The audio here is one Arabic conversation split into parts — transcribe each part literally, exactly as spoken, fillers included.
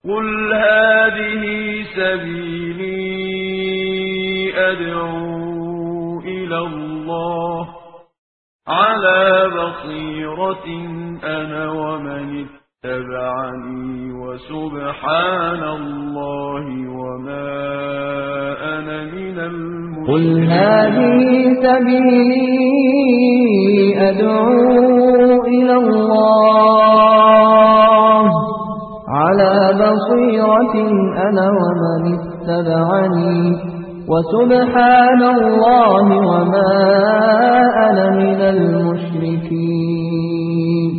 قل هذه سبيلي أدعو إلى الله على بصيرة أنا ومن اتبعني وسبحان الله وما أنا من المشركين. قل هذه سبيلي أدعو إلى الله على بصيرة أنا ومن اتبعني وسبحان الله وما أنا من المشركين.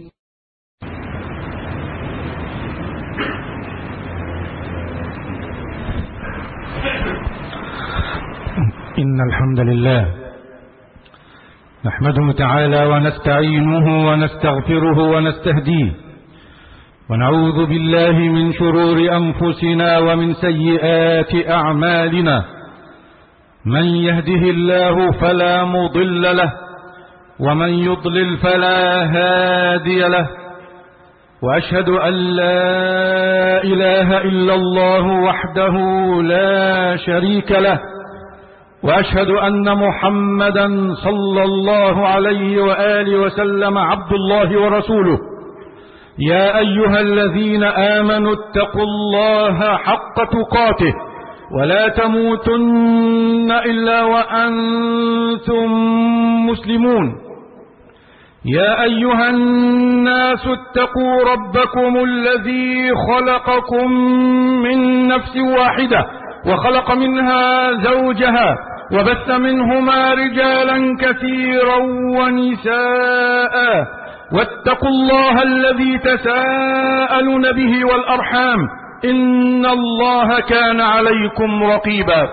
إن الحمد لله نحمده تعالى ونستعينه ونستغفره ونستهديه ونعوذ بالله من شرور أنفسنا ومن سيئات أعمالنا. من يهده الله فلا مضل له ومن يضلل فلا هادي له، وأشهد أن لا إله إلا الله وحده لا شريك له، وأشهد أن محمدا صلى الله عليه وآله وسلم عبد الله ورسوله. يا أيها الذين آمنوا اتقوا الله حق تقاته ولا تموتن إلا وأنتم مسلمون. يا أيها الناس اتقوا ربكم الذي خلقكم من نفس واحدة وخلق منها زوجها وبث منهما رجالا كثيرا ونساء، واتقوا الله الذي تساءلون به والأرحام إن الله كان عليكم رقيبا.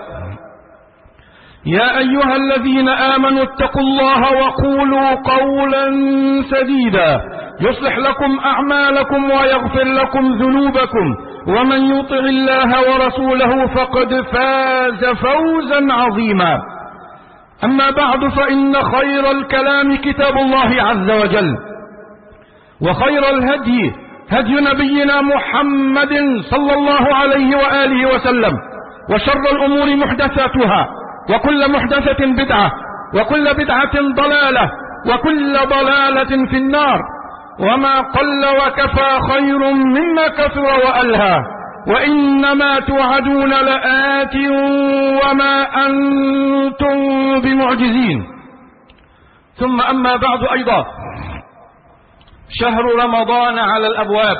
يا أيها الذين آمنوا اتقوا الله وقولوا قولا سديدا يصلح لكم أعمالكم ويغفر لكم ذنوبكم، ومن يطع الله ورسوله فقد فاز فوزا عظيما. أما بعد، فإن خير الكلام كتاب الله عز وجل، وخير الهدي هدي نبينا محمد صلى الله عليه وآله وسلم، وشر الأمور محدثاتها، وكل محدثة بدعة، وكل بدعة ضلالة، وكل ضلالة في النار. وما قل وكفى خير مما كثر وألهى، وإنما توعدون لآت وما أنتم بمعجزين. ثم أما بعد، أيضا شهر رمضان على الأبواب.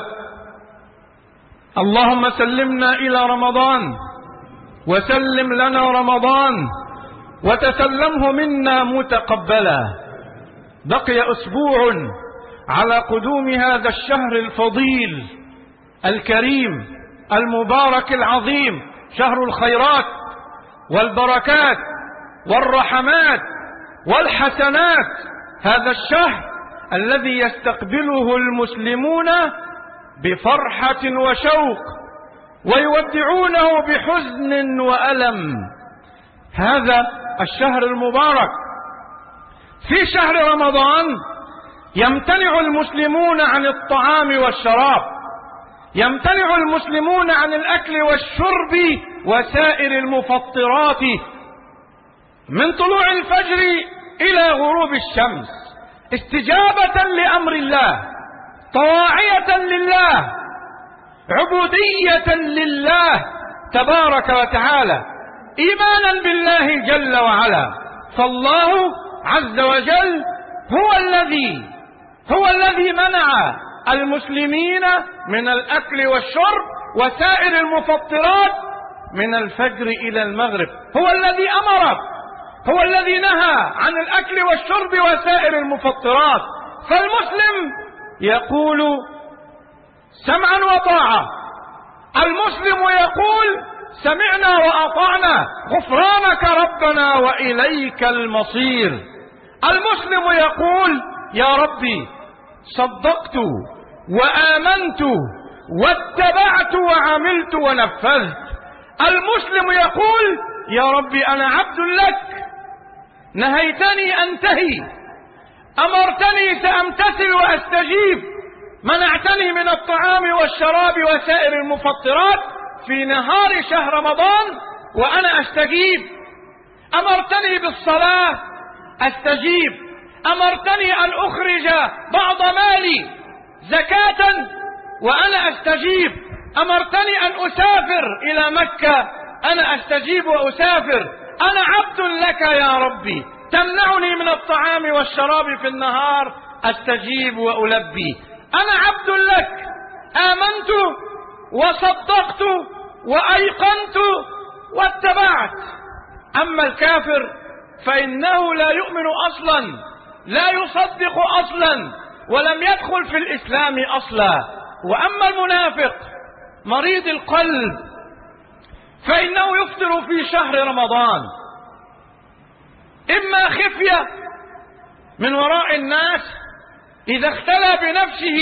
اللهم سلمنا إلى رمضان وسلم لنا رمضان وتسلمه منا متقبلا. بقي أسبوع على قدوم هذا الشهر الفضيل الكريم المبارك العظيم، شهر الخيرات والبركات والرحمات والحسنات. هذا الشهر الذي يستقبله المسلمون بفرحة وشوق ويودعونه بحزن وألم. هذا الشهر المبارك. في شهر رمضان يمتنع المسلمون عن الطعام والشراب، يمتنع المسلمون عن الأكل والشرب وسائر المفطرات من طلوع الفجر إلى غروب الشمس، استجابة لأمر الله، طواعية لله، عبودية لله تبارك وتعالى، إيمانا بالله جل وعلا. فالله عز وجل هو الذي هو الذي منع المسلمين من الأكل والشرب وسائر المفطرات من الفجر إلى المغرب، هو الذي أمر، هو الذي نهى عن الأكل والشرب وسائر المفطرات. فالمسلم يقول سمعا وطاعة، المسلم يقول سمعنا وأطعنا غفرانك ربنا وإليك المصير. المسلم يقول يا ربي صدقت وآمنت واتبعت وعملت ونفذت. المسلم يقول يا ربي أنا عبد لك، نهيتني أنتهي، أمرتني سأمتثل وأستجيب. منعتني من الطعام والشراب وسائر المفطرات في نهار شهر رمضان وأنا أستجيب. أمرتني بالصلاة أستجيب. أمرتني أن أخرج بعض مالي زكاة وأنا أستجيب. أمرتني أن أسافر إلى مكة أنا أستجيب وأسافر. أنا عبد لك يا ربي، تمنعني من الطعام والشراب في النهار أستجيب وألبي. أنا عبد لك، آمنت وصدقت وأيقنت واتبعت. أما الكافر فإنه لا يؤمن أصلا، لا يصدق أصلا، ولم يدخل في الإسلام أصلا. وأما المنافق مريض القلب فإنه يفطر في شهر رمضان إما خفية من وراء الناس، إذا اختلى بنفسه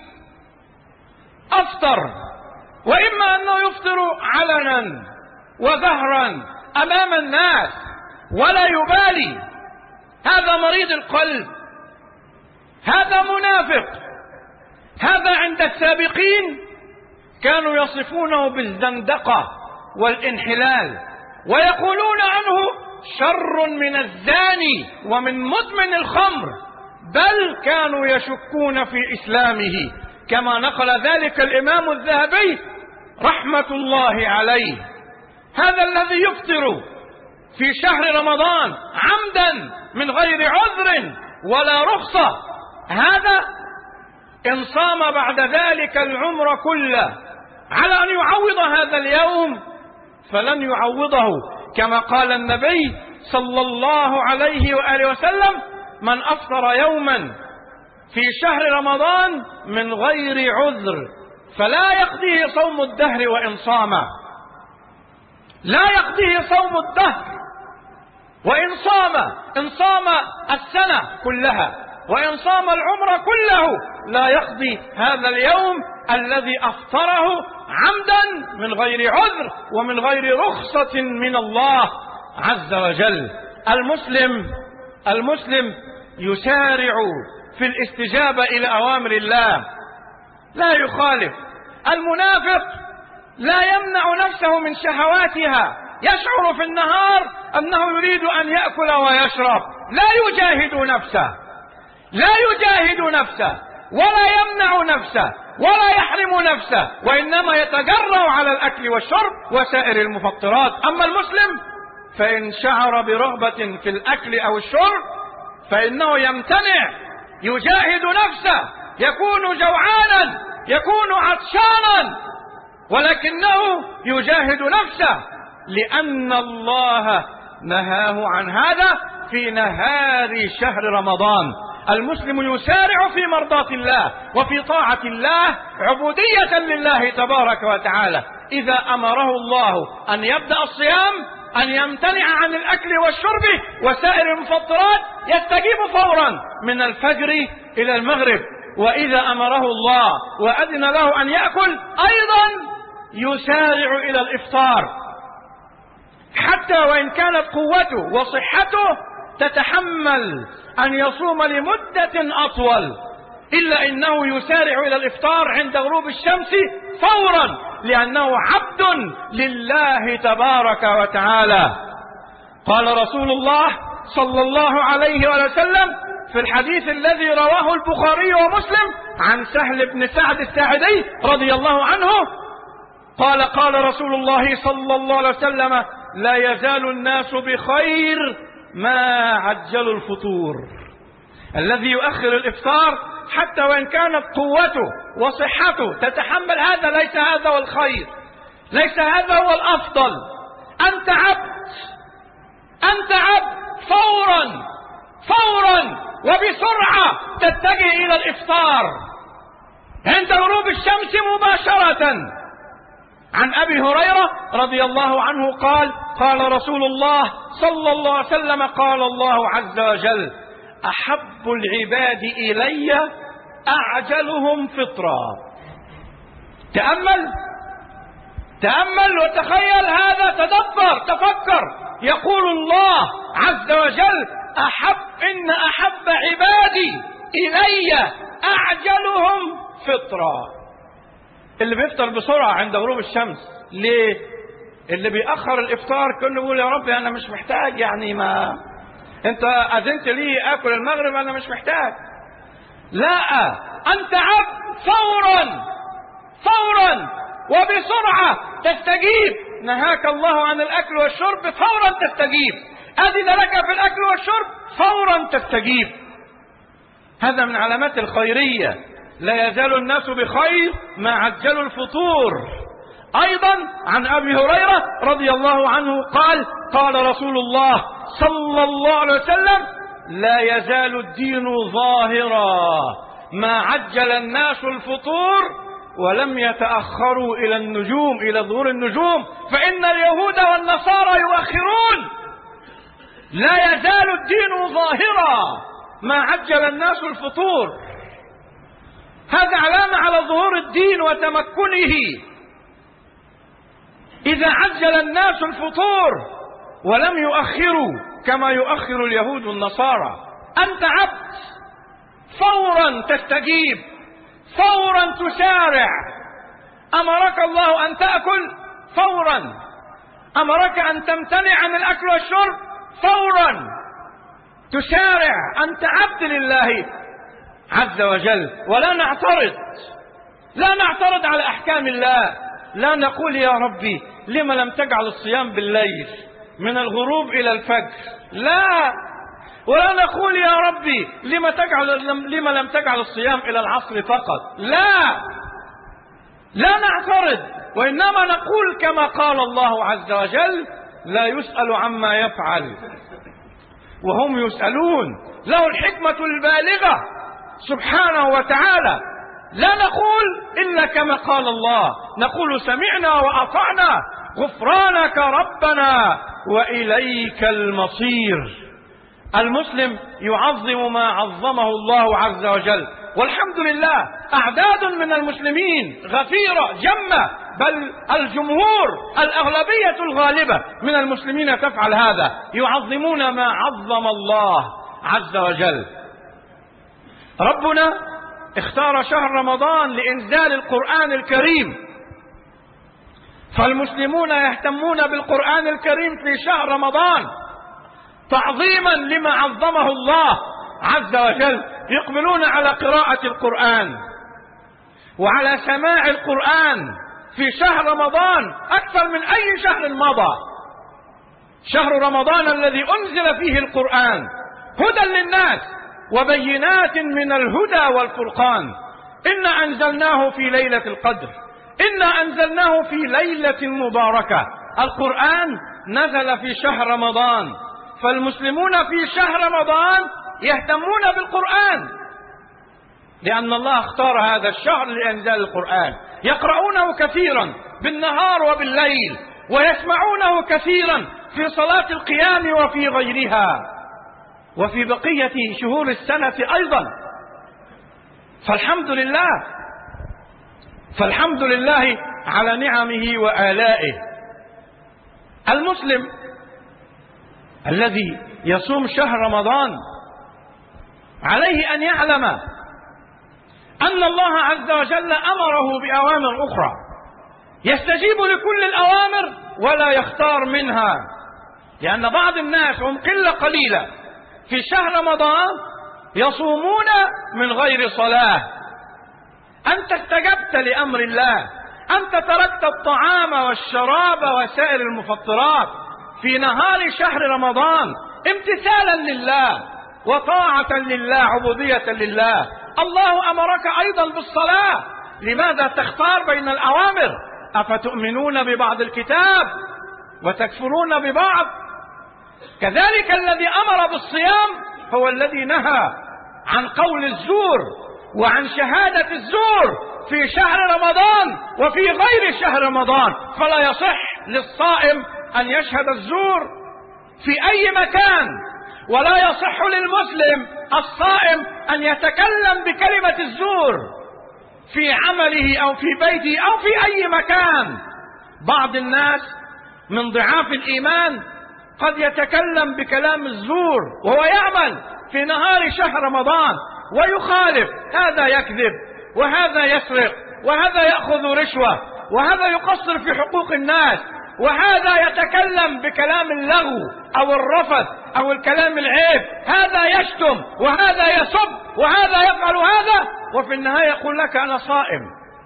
أفطر، وإما أنه يفطر علنا وظهرا أمام الناس ولا يبالي. هذا مريض القلب، هذا منافق. هذا عند السابقين كانوا يصفونه بالزندقة والانحلال، ويقولون عنه شر من الزاني ومن مدمن الخمر، بل كانوا يشكون في إسلامه، كما نقل ذلك الإمام الذهبي رحمة الله عليه. هذا الذي يفطر في شهر رمضان عمدا من غير عذر ولا رخصة، هذا إن صام بعد ذلك العمر كله على أن يعوض هذا اليوم فلن يعوضه، كما قال النبي صلى الله عليه وآله وسلم: من أفطر يوما في شهر رمضان من غير عذر فلا يقضيه صوم الدهر وإن صام. لا يقضيه صوم الدهر وإن صام، إن صام السنة كلها وإن صام العمر كله لا يقضي هذا اليوم الذي أفطره عمدا من غير عذر ومن غير رخصة من الله عز وجل. المسلم المسلم يسارع في الاستجابة إلى أوامر الله، لا يخالف. المنافق لا يمنع نفسه من شهواتها، يشعر في النهار أنه يريد أن يأكل ويشرب، لا يجاهد نفسه، لا يجاهد نفسه ولا يمنع نفسه ولا يحرم نفسه، وإنما يتجرأ على الأكل والشرب وسائر المفطرات. أما المسلم فإن شعر برغبة في الأكل أو الشرب فإنه يمتنع، يجاهد نفسه، يكون جوعانا، يكون عطشانا، ولكنه يجاهد نفسه لأن الله نهاه عن هذا في نهار شهر رمضان. المسلم يسارع في مرضاة الله وفي طاعة الله عبودية لله تبارك وتعالى. إذا أمره الله أن يبدأ الصيام أن يمتنع عن الأكل والشرب وسائر المفطرات يستجيب فورا من الفجر إلى المغرب. وإذا أمره الله وأذن له أن يأكل أيضا يسارع إلى الإفطار، حتى وإن كانت قوته وصحته تتحمل أن يصوم لمدة أطول، إلا إنه يسارع إلى الإفطار عند غروب الشمس فورا، لأنه عبد لله تبارك وتعالى. قال رسول الله صلى الله عليه وسلم في الحديث الذي رواه البخاري ومسلم عن سهل بن سعد الساعدي رضي الله عنه قال: قال رسول الله صلى الله عليه وسلم: لا يزال الناس بخير ما عجلوا الفطور. الذي يؤخر الإفطار حتى وإن كانت قوته وصحته تتحمل هذا، ليس هذا هو الخير، ليس هذا هو الأفضل. أنت عبد، أنت عبد، فورا فورا وبسرعة تتجه إلى الإفطار عند غروب الشمس مباشرة. عن أبي هريرة رضي الله عنه قال: قال رسول الله صلى الله عليه وسلم: قال الله عز وجل: أحب العباد إلي أعجلهم فطرا. تأمل تأمل وتخيل هذا، تدبر، تفكر. يقول الله عز وجل: أحب إن أحب عبادي إلي أعجلهم فطرة. اللي بيفطر بسرعة عند غروب الشمس ليه؟ اللي بيأخر الإفطار كله يقول يا رب أنا مش محتاج، يعني ما أنت أذنت لي آكل المغرب أنا مش محتاج. لا، أنت عبد فورا فورا وبسرعة تستجيب. نهاك الله عن الأكل والشرب فورا تستجيب، أذن لك في الأكل والشرب فورا تستجيب. هذا من علامات الخيرية. لا يزال الناس بخير ما عجلوا الفطور. أيضا عن أبي هريرة رضي الله عنه قال قال رسول الله صلى الله عليه وسلم لا يزال الدين ظاهرا ما عجل الناس الفطور ولم يتأخروا إلى النجوم، إلى ظهور النجوم، فإن اليهود والنصارى يؤخرون. لا يزال الدين ظاهرا ما عجل الناس الفطور. هذا علامة على ظهور الدين وتمكنه. إذا عجل الناس الفطور ولم يؤخروا كما يؤخر اليهود والنصارى، أنت عبد فورا تستجيب، فورا تسارع. أمرك الله أن تأكل فورا، أمرك أن تمتنع عن الأكل والشرب فورا تسارع. أنت عبد لله عز وجل. ولا نعترض، لا نعترض على أحكام الله. لا نقول يا ربي لما لم تجعل الصيام بالليل من الغروب إلى الفجر، لا. ولا نقول يا ربي لما تجعل لما لم تجعل الصيام إلى العصر فقط، لا. لا نعترض، وإنما نقول كما قال الله عز وجل لا يسأل عما يفعل وهم يسألون. له الحكمة البالغة سبحانه وتعالى. لا نقول إلا كما قال الله، نقول سمعنا وأطعنا غفرانك ربنا وإليك المصير. المسلم يعظم ما عظمه الله عز وجل، والحمد لله أعداد من المسلمين غفيرة جمة، بل الجمهور الأغلبية الغالبة من المسلمين تفعل هذا، يعظمون ما عظم الله عز وجل. ربنا اختار شهر رمضان لإنزال القرآن الكريم، فالمسلمون يهتمون بالقرآن الكريم في شهر رمضان تعظيما لما عظمه الله عز وجل. يقبلون على قراءة القرآن وعلى سماع القرآن في شهر رمضان أكثر من أي شهر مضى. شهر رمضان الذي أنزل فيه القرآن هدى للناس وبينات من الهدى والفرقان. إنا أنزلناه في ليلة القدر، إنا أنزلناه في ليلة مباركة. القرآن نزل في شهر رمضان، فالمسلمون في شهر رمضان يهتمون بالقرآن لأن الله اختار هذا الشهر لإنزال القرآن. يقرؤونه كثيرا بالنهار وبالليل، ويسمعونه كثيرا في صلاة القيام وفي غيرها، وفي بقية شهور السنة أيضا. فالحمد لله فالحمد لله على نعمه وآلائه. المسلم الذي يصوم شهر رمضان عليه أن يعلم أن الله عز وجل أمره بأوامر أخرى، يستجيب لكل الأوامر ولا يختار منها. لأن بعض الناس هم قلة قليلة في شهر رمضان يصومون من غير صلاة. أنت استجبت لأمر الله، أنت تركت الطعام والشراب وسائر المفطرات في نهار شهر رمضان امتثالا لله وطاعة لله، عبودية لله. الله أمرك أيضا بالصلاة، لماذا تختار بين الأوامر؟ أفتؤمنون ببعض الكتاب وتكفرون ببعض؟ كذلك الذي أمر بالصيام هو الذي نهى عن قول الزور وعن شهادة الزور في شهر رمضان وفي غير شهر رمضان. فلا يصح للصائم أن يشهد الزور في أي مكان، ولا يصح للمسلم الصائم أن يتكلم بكلمة الزور في عمله أو في بيته أو في أي مكان. بعض الناس من ضعاف الإيمان قد يتكلم بكلام الزور وهو يعمل في نهار شهر رمضان ويخالف، هذا يكذب وهذا يسرق، وهذا يأخذ رشوة، وهذا يقصر في حقوق الناس، وهذا يتكلم بكلام اللغو أو الرفث أو الكلام العيب، هذا يشتم وهذا يسب وهذا يفعل هذا، وفي النهاية يقول لك أنا صائم.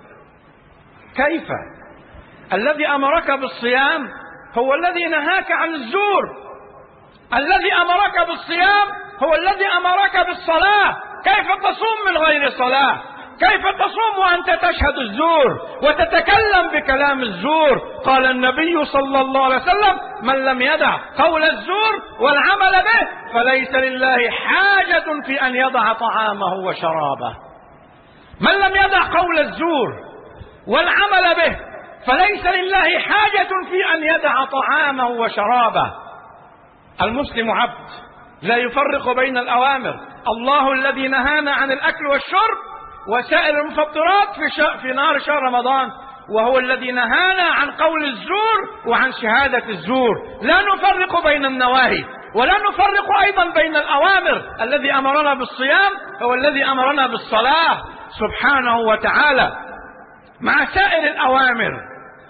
كيف؟ الذي أمرك بالصيام هو الذي نهاك عن الزور، الذي أمرك بالصيام هو الذي أمرك بالصلاة. كيف تصوم من غير صلاة؟ كيف تصوم وأنت تشهد الزور وتتكلم بكلام الزور؟ قال النبي صلى الله عليه وسلم: من لم يدع قول الزور والعمل به فليس لله حاجة في أن يضع طعامه وشرابه. من لم يدع قول الزور والعمل به فليس لله حاجة في أن يدع طعامه وشرابه. المسلم عبد لا يفرق بين الأوامر. الله الذي نهانا عن الأكل والشرب وسائر المفطرات في, في نار شهر رمضان، وهو الذي نهانا عن قول الزور وعن شهادة الزور. لا نفرق بين النواهي ولا نفرق أيضا بين الأوامر. الذي أمرنا بالصيام هو الذي أمرنا بالصلاة سبحانه وتعالى. مع سائر الأوامر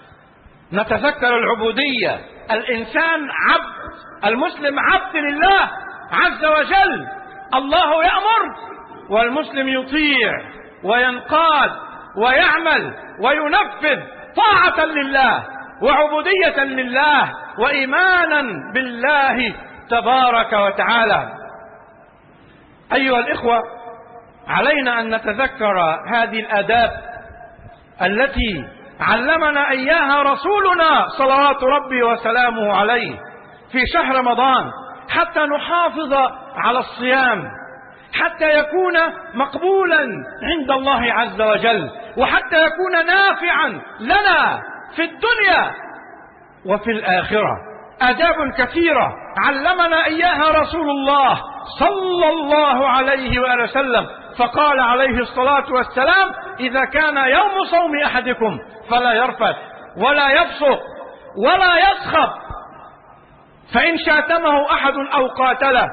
نتذكر العبودية. الإنسان عبد، المسلم عبد لله عز وجل. الله يأمر والمسلم يطيع وينقاد ويعمل وينفذ طاعة لله وعبودية لله وإيمانا بالله تبارك وتعالى. أيها الإخوة، علينا أن نتذكر هذه الآداب التي علمنا إياها رسولنا صلوات ربي وسلامه عليه في شهر رمضان، حتى نحافظ على الصيام، حتى يكون مقبولا عند الله عز وجل، وحتى يكون نافعا لنا في الدنيا وفي الآخرة. آداب كثيرة علمنا إياها رسول الله صلى الله عليه وآله وسلم، فقال عليه الصلاة والسلام: إذا كان يوم صوم أحدكم فلا يرفث ولا يفسق ولا يسخط، فإن شاتمه أحد أو قاتله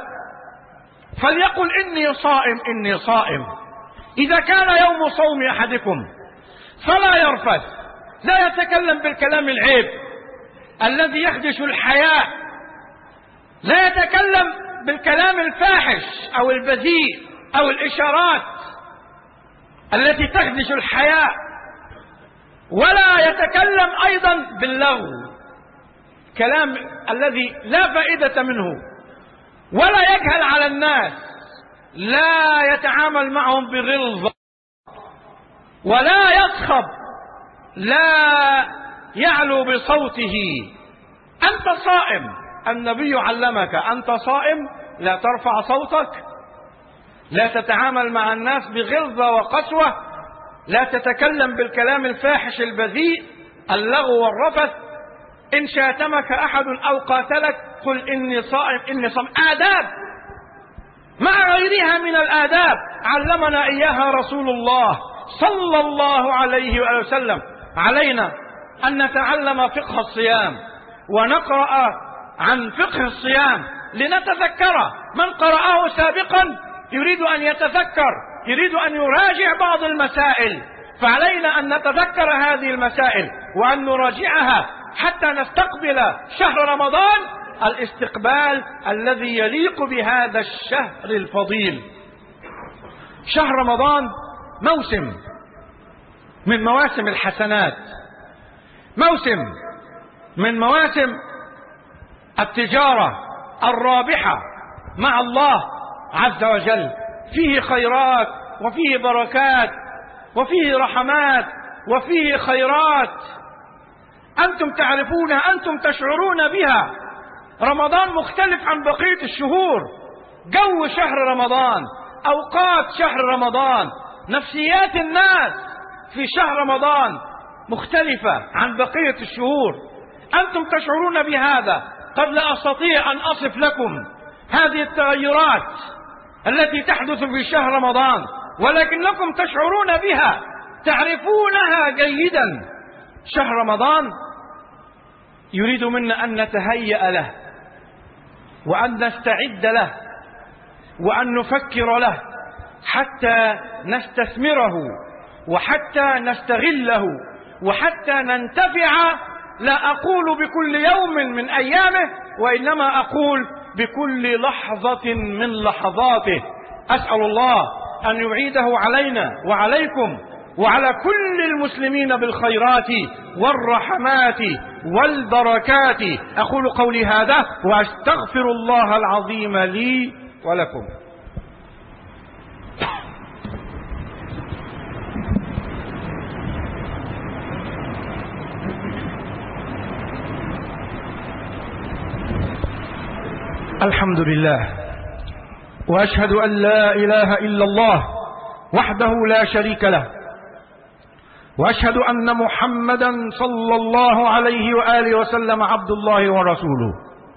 فليقل إني صائم إني صائم. إذا كان يوم صوم أحدكم فلا يرفث، لا يتكلم بالكلام العيب الذي يخدش الحياء، لا يتكلم بالكلام الفاحش أو البذيء أو الإشارات التي تخدش الحياء، ولا يتكلم أيضا باللغو، كلام الذي لا فائدة منه، ولا يجهل على الناس، لا يتعامل معهم بغلظة، ولا يصخب، لا يعلو بصوته. أنت صائم، النبي علمك أنت صائم، لا ترفع صوتك، لا تتعامل مع الناس بغلظة وقسوة، لا تتكلم بالكلام الفاحش البذيء اللغو والرفث. إن شاتمك أحد أو قاتلك قل إني صائم إني صائم. آداب مع غيرها من الآداب علمنا إياها رسول الله صلى الله عليه وآله وسلم. علينا أن نتعلم فقه الصيام ونقرأ عن فقه الصيام لنتذكره. من قرأه سابقا يريد أن يتذكر، يريد أن يراجع بعض المسائل، فعلينا أن نتذكر هذه المسائل وأن نراجعها حتى نستقبل شهر رمضان الاستقبال الذي يليق بهذا الشهر الفضيل. شهر رمضان موسم من مواسم الحسنات، موسم من مواسم التجارة الرابحة مع الله عز وجل، فيه خيرات وفيه بركات وفيه رحمات وفيه خيرات أنتم تعرفونها، أنتم تشعرون بها. رمضان مختلف عن بقية الشهور، جو شهر رمضان، أوقات شهر رمضان، نفسيات الناس في شهر رمضان مختلفة عن بقية الشهور. أنتم تشعرون بهذا. قد لا أستطيع أن أصف لكم هذه التغيرات التي تحدث في شهر رمضان، ولكنكم تشعرون بها، تعرفونها جيدا. شهر رمضان يريد منا أن نتهيأ له وأن نستعد له وأن نفكر له حتى نستثمره وحتى نستغله وحتى ننتفع، لا أقول بكل يوم من أيامه، وإنما أقول بكل لحظة من لحظاته. أسأل الله أن يعيده علينا وعليكم وعلى كل المسلمين بالخيرات والرحمات والبركات. أقول قولي هذا وأستغفر الله العظيم لي ولكم. الحمد لله، وأشهد أن لا إله إلا الله وحده لا شريك له، وأشهد أن محمدا صلى الله عليه وآله وسلم عبد الله ورسوله.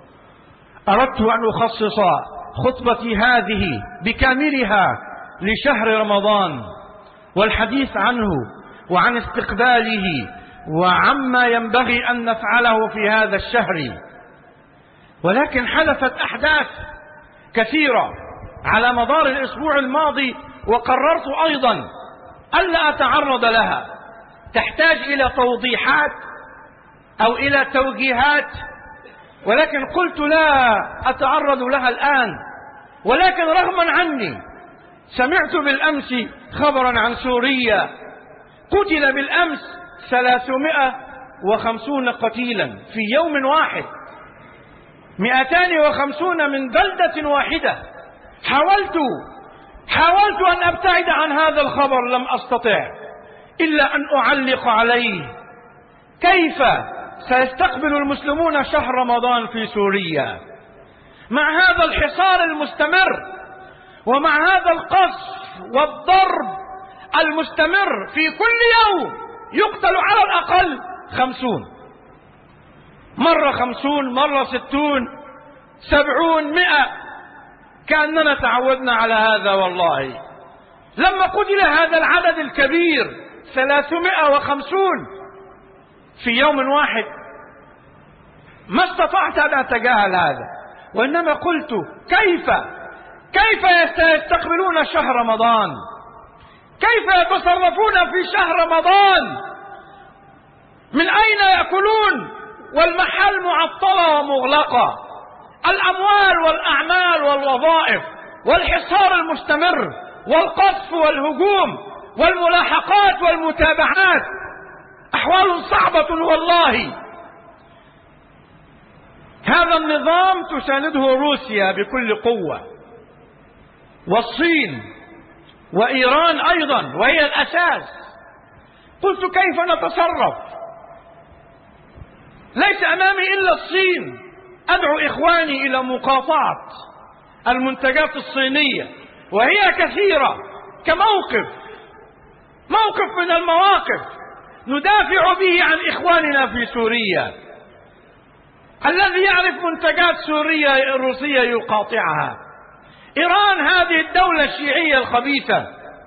أردت أن أخصص خطبتي هذه بكاملها لشهر رمضان والحديث عنه وعن استقباله وعما ينبغي أن نفعله في هذا الشهر، ولكن حدثت أحداث كثيرة على مدار الأسبوع الماضي، وقررت أيضا ألا أتعرض لها، تحتاج إلى توضيحات أو إلى توجيهات، ولكن قلت لا أتعرض لها الآن. ولكن رغما عني سمعت بالأمس خبرا عن سوريا، قتل بالأمس ثلاثمائة وخمسون قتيلا في يوم واحد، مئتان وخمسون من بلدة واحدة. حاولت حاولت أن أبتعد عن هذا الخبر، لم أستطع إلا أن أعلق عليه. كيف سيستقبل المسلمون شهر رمضان في سوريا مع هذا الحصار المستمر ومع هذا القصف والضرب المستمر؟ في كل يوم يقتل على الأقل خمسون، مرة خمسون، مرة ستون، سبعون، مئة، كأننا تعودنا على هذا. والله لما قتل هذا العدد الكبير ثلاثمائة وخمسون في يوم واحد ما استطعت أن أتجاهل هذا، وإنما قلت كيف كيف يستقبلون شهر رمضان؟ كيف يتصرفون في شهر رمضان؟ من أين يأكلون والمحل معطلة ومغلقة؟ الأموال والأعمال والوظائف والحصار المستمر والقصف والهجوم والملاحقات والمتابعات، أحوال صعبة والله. هذا النظام تسانده روسيا بكل قوة، والصين وإيران أيضا، وهي الأساس. قلت كيف نتصرف؟ ليس أمامي إلا الصين. أدعو إخواني إلى مقاطعة المنتجات الصينية، وهي كثيرة، كموقف موقف من المواقف ندافع به عن إخواننا في سوريا. الذي يعرف منتجات سوريا الروسية يقاطعها. إيران هذه الدولة الشيعية الخبيثة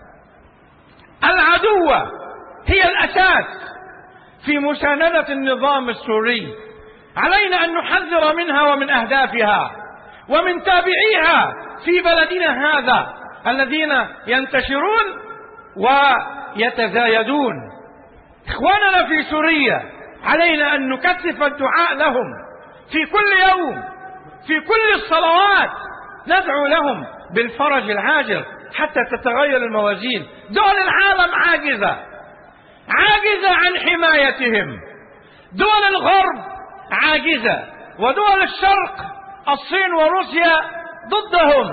العدوة هي الأساس في مساندة النظام السوري. علينا أن نحذر منها ومن أهدافها ومن تابعيها في بلدنا هذا الذين ينتشرون ويتزايدون. إخواننا في سوريا علينا أن نكثف الدعاء لهم في كل يوم، في كل الصلوات ندعو لهم بالفرج العاجل حتى تتغير الموازين. دول العالم عاجزة عاجزة عن حمايتهم، دول الغرب عاجزة، ودول الشرق الصين وروسيا ضدهم،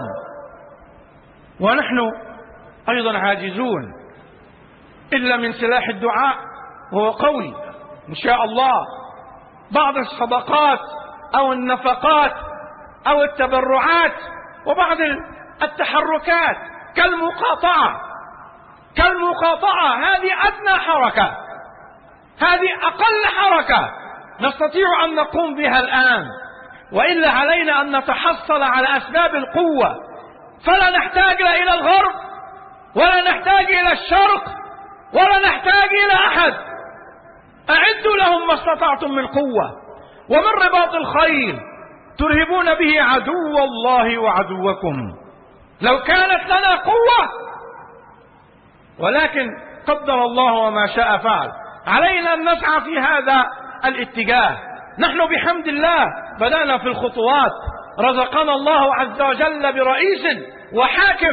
ونحن أيضا عاجزون إلا من سلاح الدعاء، وهو قوي إن شاء الله. بعض الصدقات أو النفقات أو التبرعات وبعض التحركات كالمقاطعة كالمقاطعة هذه أدنى حركة، هذه أقل حركة نستطيع أن نقوم بها الآن، وإلا علينا أن نتحصل على أسباب القوة، فلا نحتاج لا إلى الغرب ولا نحتاج إلى الشرق ولا نحتاج إلى أحد. أعدوا لهم ما استطعتم من قوة ومن رباط الخيل ترهبون به عدو الله وعدوكم. لو كانت لنا قوة، ولكن قدر الله وما شاء فعل. علينا أن نسعى في هذا الاتجاه. نحن بحمد الله بدأنا في الخطوات، رزقنا الله عز وجل برئيس وحاكم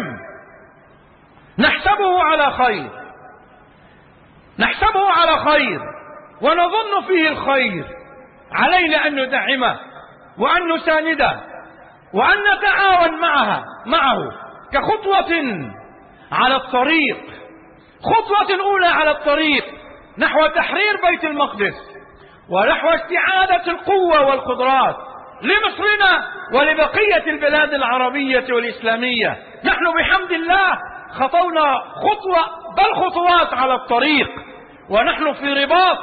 نحسبه على خير، نحسبه على خير ونظن فيه الخير. علينا أن ندعمه وأن نسانده وأن نتعاون معها معه كخطوة على الطريق، خطوة أولى على الطريق نحو تحرير بيت المقدس ونحو استعادة القوة والقدرات لمصرنا ولبقية البلاد العربية والإسلامية. نحن بحمد الله خطونا خطوة بل خطوات على الطريق، ونحن في رباط،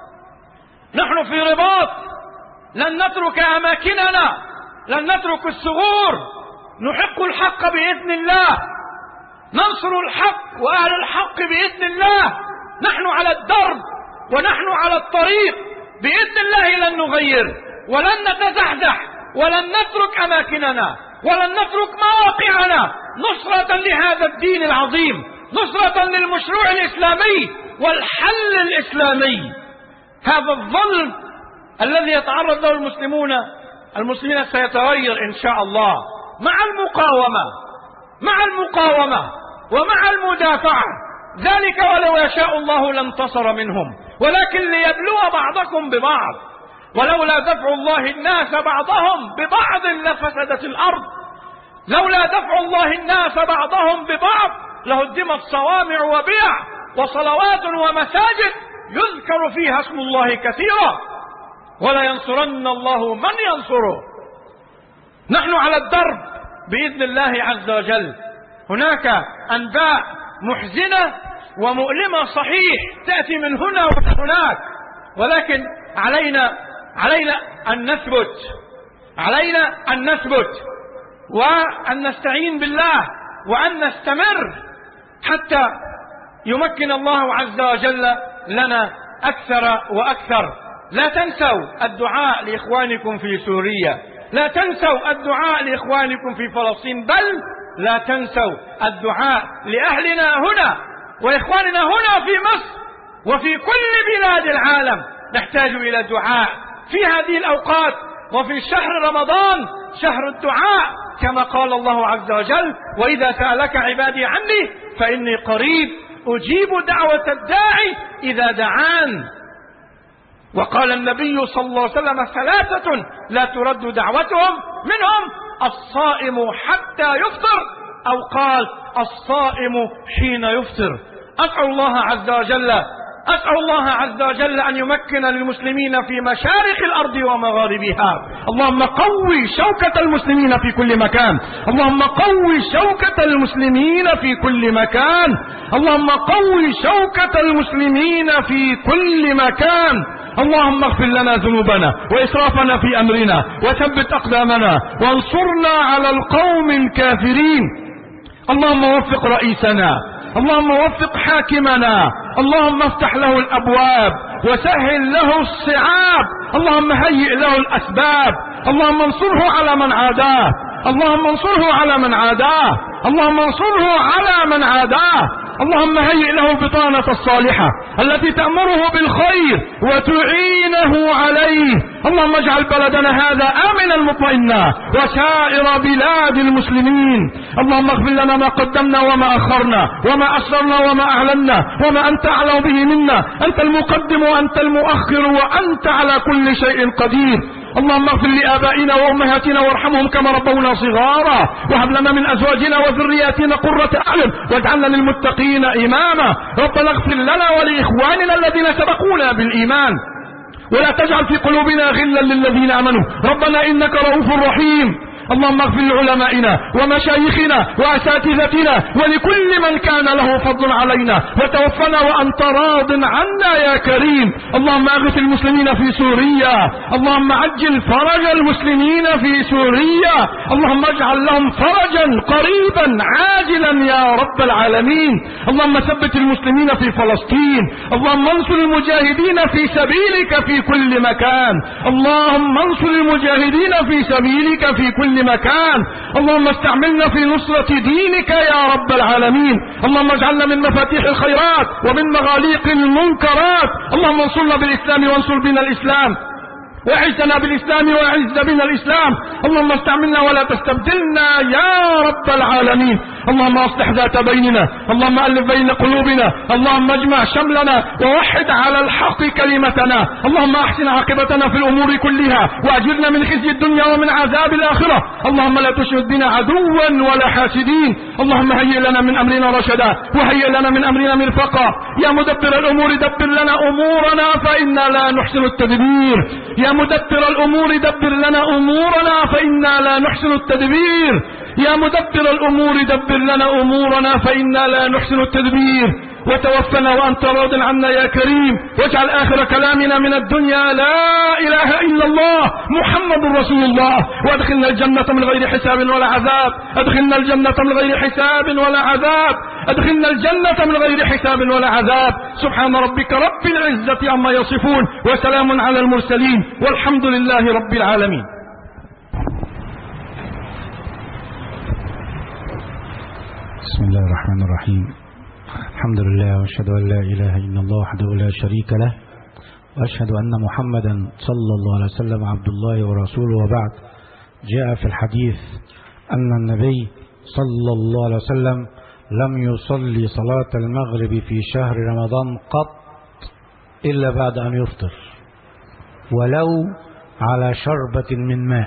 نحن في رباط. لن نترك أماكننا، لن نترك الثغور، نحق الحق بإذن الله، ننصر الحق وأهل الحق بإذن الله. نحن على الدرب ونحن على الطريق بإذن الله. لن نغير ولن نتزحزح ولن نترك أماكننا ولن نترك مواقعنا نصرة لهذا الدين العظيم، نصرة للمشروع الإسلامي والحل الإسلامي. هذا الظلم الذي يتعرض له المسلمون المسلمين سيتغير إن شاء الله مع المقاومة، مع المقاومة ومع المدافعة. ذلك ولو يشاء الله لانتصر منهم، ولكن ليبلو بعضكم ببعض. ولولا دفع الله الناس بعضهم ببعض لفسدت الأرض. لولا دفع الله الناس بعضهم ببعض لهدمت صوامع وبيع وصلوات ومساجد يذكر فيها اسم الله كثيرا، ولا ينصرن الله من ينصره. نحن على الدرب بإذن الله عز وجل. هناك أنباء محزنة ومؤلمة صحيح تأتي من هنا ومن هناك، ولكن علينا علينا أن نثبت، علينا أن نثبت وأن نستعين بالله وأن نستمر حتى يمكن الله عز وجل لنا أكثر وأكثر. لا تنسوا الدعاء لإخوانكم في سوريا، لا تنسوا الدعاء لإخوانكم في فلسطين، بل لا تنسوا الدعاء لأهلنا هنا وإخواننا هنا في مصر وفي كل بلاد العالم. نحتاج إلى دعاء في هذه الأوقات وفي شهر رمضان، شهر الدعاء، كما قال الله عز وجل: وإذا سألك عبادي عني فإني قريب أجيب دعوة الداعي إذا دعان. وقال النبي صلى الله عليه وسلم: ثلاثة لا ترد دعوتهم، منهم الصائم حتى يفطر، أو قال الصائم حين يفطر. أسأل الله عز وجل أسأل الله عز وجل أن يمكن للمسلمين في مشارق الأرض ومغاربها. اللهم قوي شوكة المسلمين في كل مكان، اللهم قوي شوكة المسلمين في كل مكان، اللهم قوي شوكة المسلمين في كل مكان. اللهم اغفر لنا ذنوبنا وإسرافنا في أمرنا وثبت أقدامنا وانصرنا على القوم الكافرين. اللهم وفق رئيسنا، اللهم وفق حاكمنا، اللهم افتح له الأبواب وسهل له الصعاب، اللهم هيئ له الأسباب، اللهم انصره على من عاداه، اللهم انصره على من عاداه، اللهم انصره على من عاداه. اللهم هيئ له البطانة الصالحة التي تأمره بالخير وتعينه عليه. اللهم اجعل بلدنا هذا آمنا مطمئنا وسائر بلاد المسلمين. اللهم اغفر لنا ما قدمنا وما أخرنا وما أسررنا وما أعلنا وما أنت أعلم به منا. أنت المقدم وأنت المؤخر وأنت على كل شيء قدير. اللهم اغفر لآبائنا وأمهاتنا وارحمهم كما ربونا صغارا، وهب لنا من أزواجنا وذرياتنا قرة أعين واجعلنا للمتقين إماما. ربنا اغفر لنا ولإخواننا الذين سبقونا بالإيمان ولا تجعل في قلوبنا غلا للذين آمنوا ربنا إنك رؤوف رحيم. اللهم اغفر لعلمائنا ومشايخنا وأساتذتنا ولكل من كان له فضل علينا، وتوفنا وأنت راض عنا يا كريم. اللهم اغث المسلمين في سوريا، اللهم عجل فرج المسلمين في سوريا، اللهم اجعل لهم فرجا قريبا عاجلا يا رب العالمين. اللهم ثبت المسلمين في فلسطين، اللهم انصر المجاهدين في سبيلك في كل مكان، اللهم انصر المجاهدين في سبيلك في كل كل مكان. اللهم استعملنا في نصرة دينك يا رب العالمين. اللهم اجعلنا من مفاتيح الخيرات ومن مغاليق المنكرات. اللهم انصرنا بالإسلام وانصر بنا الإسلام، وأعزنا بالإسلام وأعز بنا الإسلام. اللهم استعملنا ولا تستبدلنا يا رب العالمين. اللهم أصلح ذات بيننا، اللهم ألف بين قلوبنا، اللهم اجمع شملنا ووحد على الحق كلمتنا. اللهم أحسن عاقبتنا في الأمور كلها وأجرنا من خزي الدنيا ومن عذاب الآخرة. اللهم لا تشمت بنا عدوا ولا حاسدين. اللهم هيئ لنا من أمرنا رشدا وهيئ لنا من أمرنا مرفقا. يا مدبر الأمور دبر لنا أمورنا فإنا لا نحسن التدبير. يا مدبر الأمور دبر لنا أمورنا فإنا لا نحسن التدبير. يا مدبر الأمور دبر لنا أمورنا فإنا لا نحسن التدبير. وتوفنا وأنت راض عنا يا كريم. واجعل آخر كلامنا من الدنيا لا إله إلا الله محمد رسول الله. وادخلنا الجنة من غير حساب ولا عذاب. ادخلنا الجنة من غير حساب ولا عذاب. ادخلنا الجنة من غير حساب ولا عذاب. سبحان ربك رب العزة عما يصفون وسلام على المرسلين والحمد لله رب العالمين. بسم الله الرحمن الرحيم. الحمد لله واشهد ان لا اله الا الله وحده لا شريك له، واشهد ان محمدا صلى الله عليه وسلم عبد الله ورسوله، وبعد. جاء في الحديث ان النبي صلى الله عليه وسلم لم يصلي صلاة المغرب في شهر رمضان قط الا بعد ان يفطر ولو على شربة من ماء.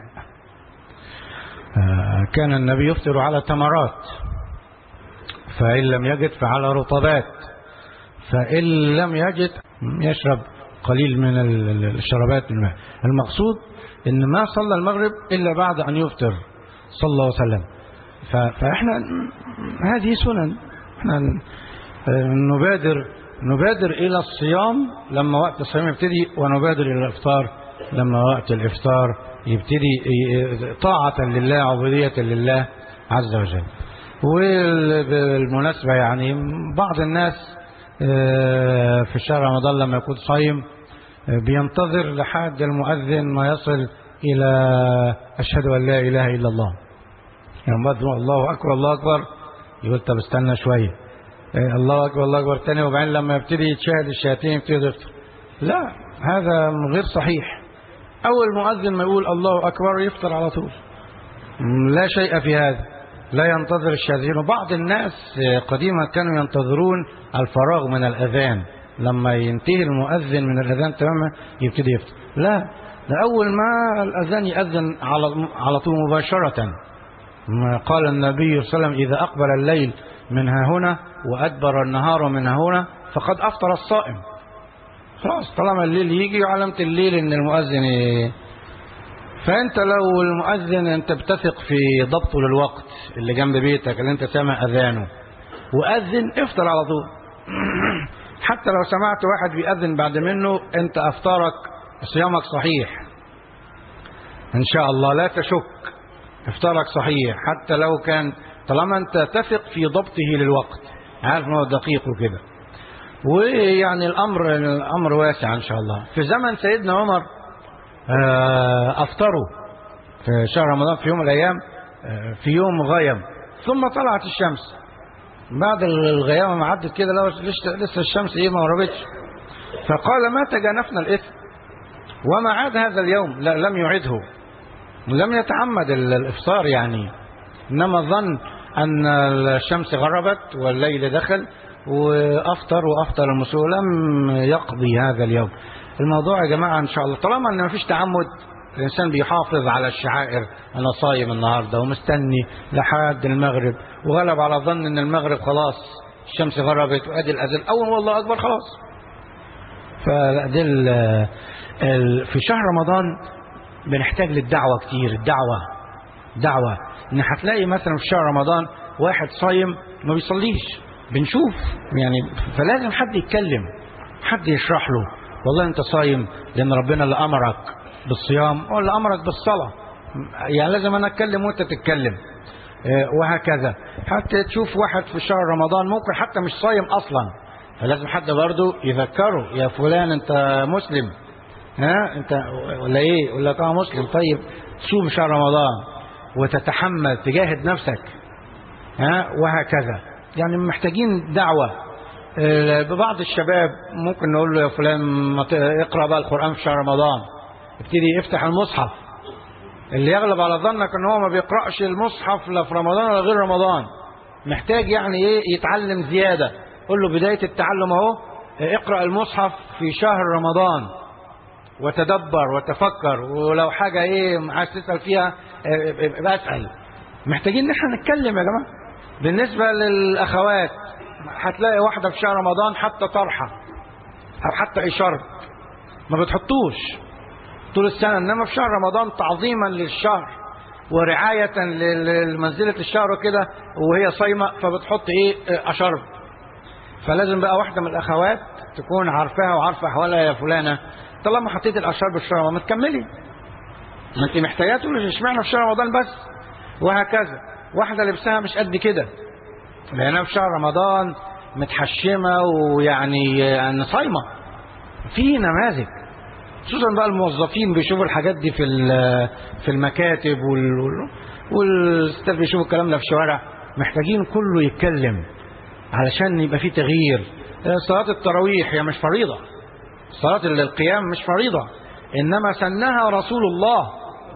كان النبي يفطر على تمرات، فإن لم يجد فعلى رطبات، فإن لم يجد يشرب قليل من الشربات من الماء. المقصود إن ما صلى المغرب إلا بعد أن يفطر صلى الله عليه وسلم. فإحنا هذه سنن، إحنا نبادر نبادر إلى الصيام لما وقت الصيام يبتدي، ونبادر إلى الإفطار لما وقت الإفطار يبتدي، طاعة لله عبودية لله عز وجل. وبالمناسبة يعني بعض الناس في شهر رمضان لما يكون صايم بينتظر لحد المؤذن ما يصل إلى أشهد أن لا إله إلا الله، يعني بدو الله أكبر الله أكبر يقول طب استنى شوية، الله أكبر الله أكبر تاني، وبعدين لما يبتدي يتشاهد الشياطين يبتدي يفطر. لا، هذا غير صحيح. أول مؤذن ما يقول الله أكبر يفطر على طول، لا شيء في هذا، لا ينتظر الشاذين. وبعض الناس قديما كانوا ينتظرون الفراغ من الأذان، لما ينتهي المؤذن من الأذان تماما يبتدي يفطر. لا، ده أول ما الأذان يأذن على على طول مباشرة. قال النبي صلى الله عليه وسلم إذا أقبل الليل من ها هنا وأدبر النهار من ها هنا فقد أفطر الصائم. خلاص، طالما الليل يجي علامة الليل إن المؤذن ي... فأنت لو المؤذن أنت بتثق في ضبطه للوقت اللي جنب بيتك اللي أنت سامع أذانه وأذن، افطر على طول. حتى لو سمعت واحد بيأذن بعد منه أنت أفطارك صيامك صحيح إن شاء الله، لا تشك، افطارك صحيح حتى لو كان، طالما أنت تثق في ضبطه للوقت، عارف أنه دقيق وكده. ويعني الأمر الأمر واسع إن شاء الله. في زمن سيدنا عمر أفطروا في شهر رمضان في يوم من الأيام، في يوم غيم، ثم طلعت الشمس. بعد الغيامة ما عدت كده لسه الشمس إيه ما غربتش، فقال ما تجانفنا الإثم، وما عاد هذا اليوم، لا لم يعده، لم يتعمد الإفطار يعني، إنما ظن أن الشمس غربت والليل دخل وأفطر وأفطر المسوء، لم يقضي هذا اليوم. الموضوع يا جماعة إن شاء الله طالما أن ما فيش تعمد، الإنسان بيحافظ على الشعائر. أنا صايم النهاردة ومستني لحد المغرب، وغلب على ظن أن المغرب خلاص الشمس غربت وأدي الأذان أول والله أكبر خلاص. فدل في شهر رمضان بنحتاج للدعوة كتير. الدعوة دعوة إن هتلاقي مثلا في شهر رمضان واحد صايم ما بيصليش، بنشوف يعني، فلازم حد يتكلم، حد يشرح له والله أنت صايم لأن ربنا اللي أمرك بالصيام ولا أمرك بالصلاة، يعني لازم أنا أتكلم وأنت تتكلم، وهكذا. حتى تشوف واحد في شهر رمضان ممكن حتى مش صايم أصلا، فلازم حد برضه يذكره يا فلان أنت مسلم، ها أنت ولا إيه، ولا أنت مسلم، طيب صوم شهر رمضان، وتتحمل تجاهد نفسك، ها وهكذا. يعني محتاجين دعوة. ببعض الشباب ممكن نقول له يا فلان ما اقرأ بقى القرآن في شهر رمضان، ابتدي يفتح المصحف. اللي يغلب على ظنك ان هو ما بيقرأش المصحف لا في رمضان ولا غير رمضان، محتاج يعني ايه يتعلم زيادة. قول له بداية التعلم اهو، اقرأ المصحف في شهر رمضان وتدبر وتفكر، ولو حاجة ايه عايز تسأل فيها ابقى اسأل. محتاجين ان احنا نتكلم يا جماعة. بالنسبة للأخوات، هتلاقي واحدة في شهر رمضان حتى طرحة أو حتى إشارة ما بتحطوش طول السنة، إنما في شهر رمضان تعظيما للشهر ورعاية لمنزلة الشهر وكده وهي صايمة فبتحط إيه أشرب. فلازم بقى واحدة من الأخوات تكون عارفاها وعارفة أحوالها. يا فلانة طالما حطيت الأشرب في شهر رمضان ما تكملي، ما أنت محتاجة تقول اشمعنى في شهر رمضان بس، وهكذا. واحدة لبسها مش قد كده لأنها في شهر رمضان متحشمة ويعني يعني صايمة. في نماذج خصوصا بقى الموظفين بيشوفوا الحاجات دي في في المكاتب والستات بيشوفوا الكلام ده في الشوارع. محتاجين كله يتكلم علشان يبقى في تغيير. صلاة التراويح هي مش فريضة، صلاة القيام مش فريضة، إنما سنها رسول الله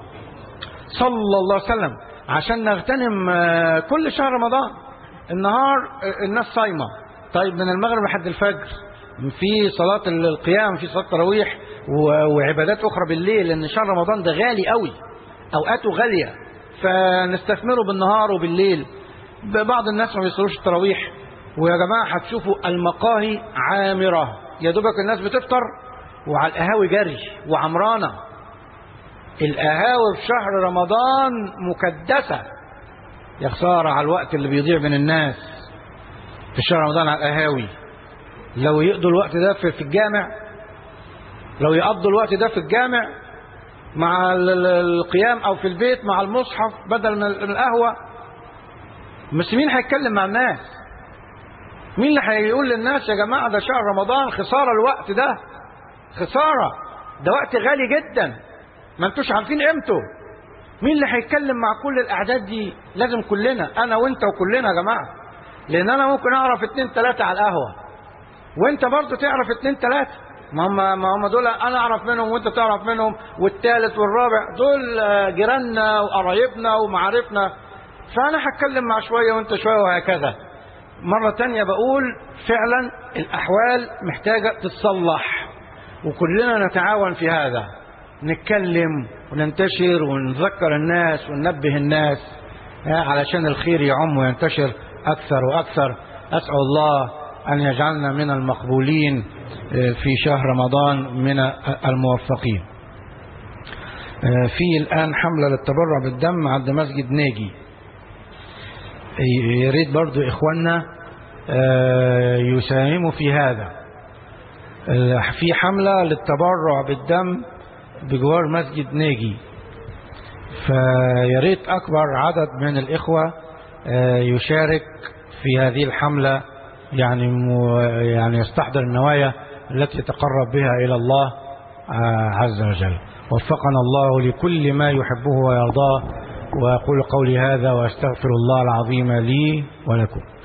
صلى الله عليه وسلم عشان نغتنم كل شهر رمضان. النهار الناس صايمة، طيب من المغرب لحد الفجر في صلاة القيام، في صلاة التراويح وعبادات أخرى بالليل، لأن شهر رمضان ده غالي قوي، أوقاته غالية، فنستثمره بالنهار وبالليل. بعض الناس ما بيصلوش التراويح، ويا جماعة هتشوفوا المقاهي عامرة، يا دوبك الناس بتفطر وعلى القهاوي جري وعمرانة. القهاوي في شهر رمضان مكدسة، يا خسارة على الوقت اللي بيضيع من الناس في شهر رمضان على القهاوي. لو يقضوا الوقت ده في الجامع، لو يقضوا الوقت ده في الجامع مع القيام او في البيت مع المصحف بدل من القهوة، بس مين هيتكلم مع الناس؟ مين اللي هيقول للناس يا جماعة ده شهر رمضان خسارة الوقت ده، خسارة ده وقت غالي جدا ما انتوش عارفين قيمته. مين اللي هيتكلم مع كل الاعداد دي؟ لازم كلنا، انا وانت وكلنا يا جماعة. لان انا ممكن اعرف اتنين تلاتة على القهوة وانت برضو تعرف اتنين تلاتة، ما هم ما هم دول انا اعرف منهم وانت تعرف منهم، والثالث والرابع دول جيراننا وقرايبنا ومعارفنا. فانا هتكلم مع شوية وانت شوية وهكذا. مرة تانية بقول فعلا الاحوال محتاجة تتصلح، وكلنا نتعاون في هذا، نتكلم وننتشر ونذكر الناس وننبه الناس علشان الخير يعم وينتشر أكثر وأكثر. أسأل الله أن يجعلنا من المقبولين في شهر رمضان من الموفقين. في الآن حملة للتبرع بالدم عند مسجد ناجي، يريد برضو إخواننا يساهموا في هذا. في حملة للتبرع بالدم بجوار مسجد ناجي، فياريت أكبر عدد من الإخوة يشارك في هذه الحملة، يعني يعني يستحضر النوايا التي يتقرب بها إلى الله عز وجل. وفقنا الله لكل ما يحبه ويرضاه، وأقول قولي هذا وأستغفر الله العظيم لي ولكم.